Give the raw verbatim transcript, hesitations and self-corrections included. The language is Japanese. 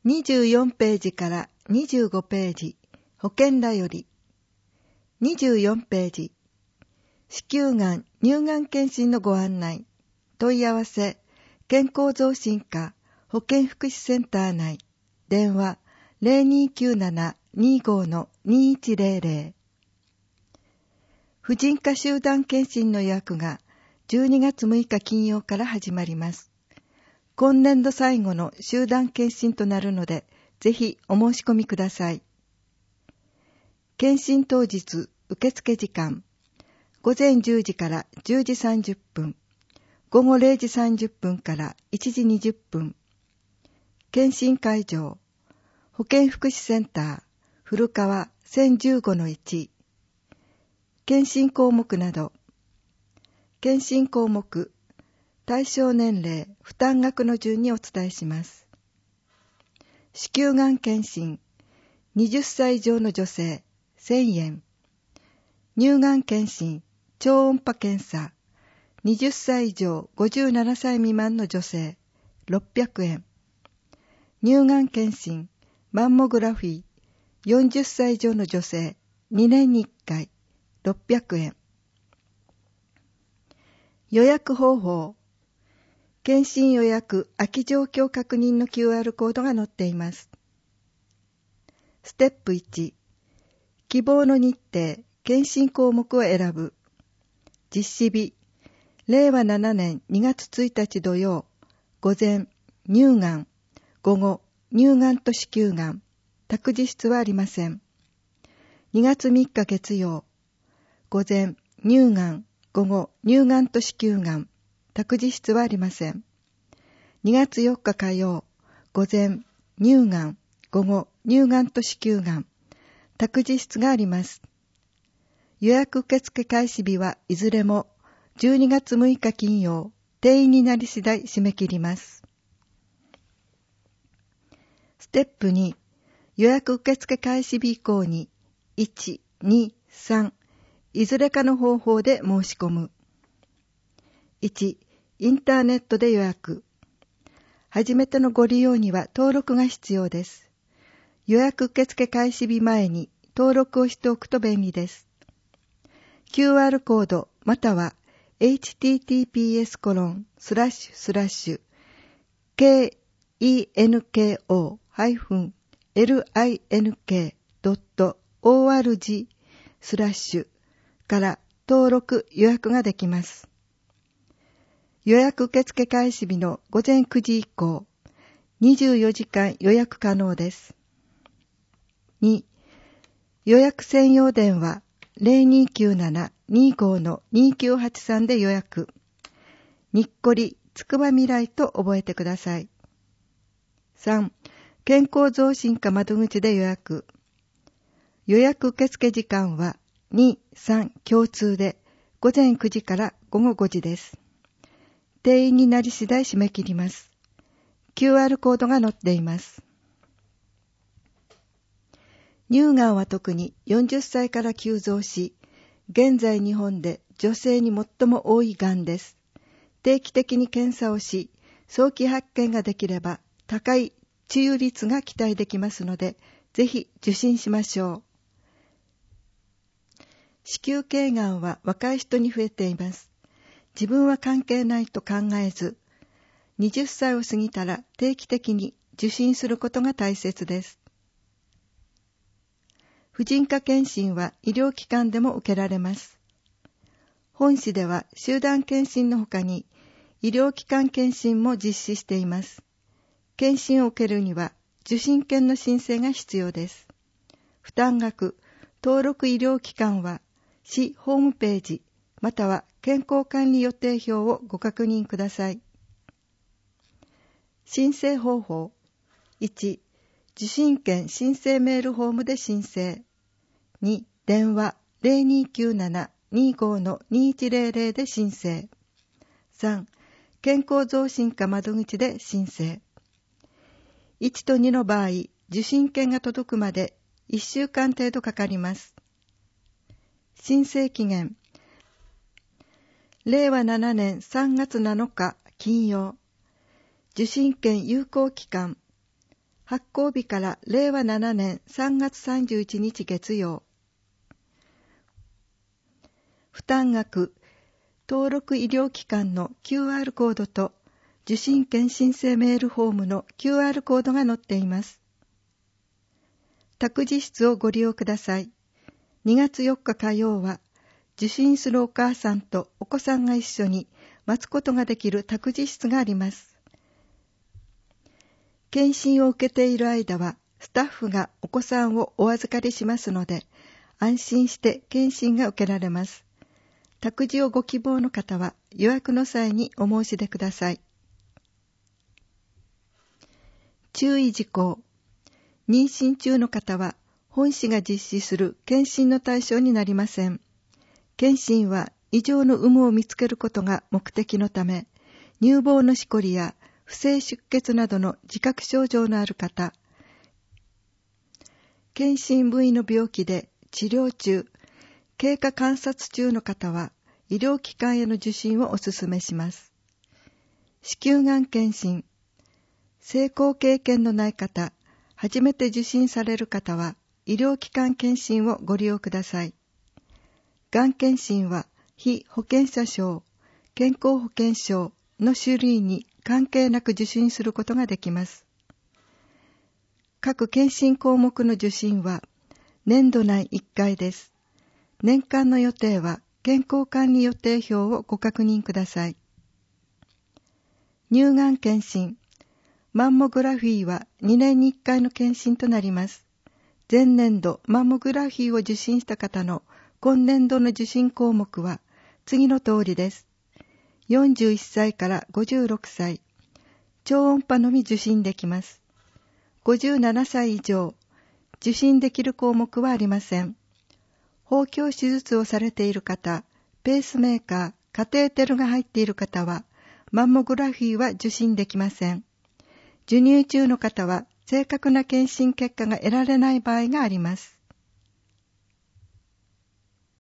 にじゅうよんページからにじゅうごページ、保険だより。にじゅうよんページ、子宮がん乳がん検診のご案内。問い合わせ、健康増進課保健福祉センター内。電話 ゼロにーきゅうなな にーごー にーいちゼロゼロ。婦人科集団検診の予約がじゅうにがつむいか金曜から始まります。今年度最後の集団検診となるので、ぜひお申し込みください。検診当日受付時間、ごぜんじゅうじからじゅうじさんじゅっぷん、ごごれいじさんじゅっぷんからいちじにじゅっぷん。検診会場、保健福祉センター、古川 せんじゅうごのいち。検診項目など。検診項目、対象年齢、負担額の順にお伝えします。子宮がん検診、はたち以上の女性、せんえん。乳がん検診、超音波検査、はたち以上ごじゅうななさい未満の女性、ろっぴゃくえん。乳がん検診、マンモグラフィー、よんじゅっさい以上の女性、にねんにいっかい、ろっぴゃくえん。予約方法、検診予約空き状況確認の キューアール コードが載っています。ステップいち、希望の日程、検診項目を選ぶ。実施日、れいわななねんにがつついたち土曜、午前、乳がん、午後、乳がんと子宮がん、託児室はありません。にがつみっか月曜、午前、乳がん、午後、乳がんと子宮がん、託児室はありません。にがつよっか火曜、午前、乳がん、午後、乳がんと子宮がん、託児室があります。予約受付開始日はいずれもじゅうにがつむいか金曜、定員になり次第締め切ります。ステップに、予約受付開始日以降に、いち、に、さん、いずれかの方法で申し込む。いち、インターネットで予約。初めてのご利用には登録が必要です。予約受付開始日前に登録をしておくと便利です。キューアール コードまたは エイチティーティーピーエスコロンスラッシュスラッシュケーイーエヌケーオーエルアイエヌケードットオーアールジー スラッシュから登録予約ができます。予約受付開始日のごぜんくじ以降、にじゅうよじかん予約可能です。に、予約専用電話 ゼロにーきゅうなな にーごー にーきゅうはちさん で予約。にっこりつくばみらいと覚えてください。さん、健康増進課窓口で予約。予約受付時間はに、さん共通でごぜんくじからごごごじです。定員になり次第締め切ります。キューアール コードが載っています。乳がんは特によんじゅっさいから急増し、現在日本で女性に最も多いがんです。定期的に検査をし、早期発見ができれば高い治癒率が期待できますので、ぜひ受診しましょう。子宮頸がんは若い人に増えています。自分は関係ないと考えず、はたちを過ぎたら定期的に受診することが大切です。婦人科検診は医療機関でも受けられます。本市では集団検診のほかに医療機関検診も実施しています。検診を受けるには受診券の申請が必要です。負担額、登録医療機関は市ホームページまたは健康管理予定表をご確認ください。申請方法。いち、受診券申請メールフォームで申請。に、電話 ゼロにーきゅうなな にーごー にーいちゼロゼロで申請。さん、健康増進課窓口で申請。いちとにの場合、受診券が届くまでいっしゅうかん程度かかります。申請期限。れいわななねんさんがつなのか金曜。受診券有効期間発行日かられいわななねんさんがつさんじゅういちにち月曜。負担額、登録医療機関の キューアール コードと受診券申請メールフォームの キューアール コードが載っています。託児室をご利用ください。にがつよっか火曜は受診するお母さんとお子さんが一緒に待つことができる託児室があります。検診を受けている間はスタッフがお子さんをお預かりしますので、安心して検診が受けられます。託児をご希望の方は予約の際にお申し出ください。注意事項。妊娠中の方は本市が実施する検診の対象になりません。検診は異常の有無を見つけることが目的のため、乳房のしこりや不正出血などの自覚症状のある方、検診部位の病気で治療中、経過観察中の方は医療機関への受診をお勧めします。子宮がん検診、成功経験のない方、初めて受診される方は医療機関検診をご利用ください。がん検診は被保険者証、健康保険証の種類に関係なく受診することができます。各検診項目の受診は年度内いっかいです。年間の予定は健康管理予定表をご確認ください。乳がん検診、マンモグラフィーはにねんにいっかいの検診となります。前年度マンモグラフィーを受診した方の今年度の受診項目は次の通りです。よんじゅういっさいからごじゅうろくさい、超音波のみ受診できます。ごじゅうななさい以上、受診できる項目はありません。包協手術をされている方、ペースメーカー、カテーテルが入っている方は、マンモグラフィーは受診できません。授乳中の方は、正確な検診結果が得られない場合があります。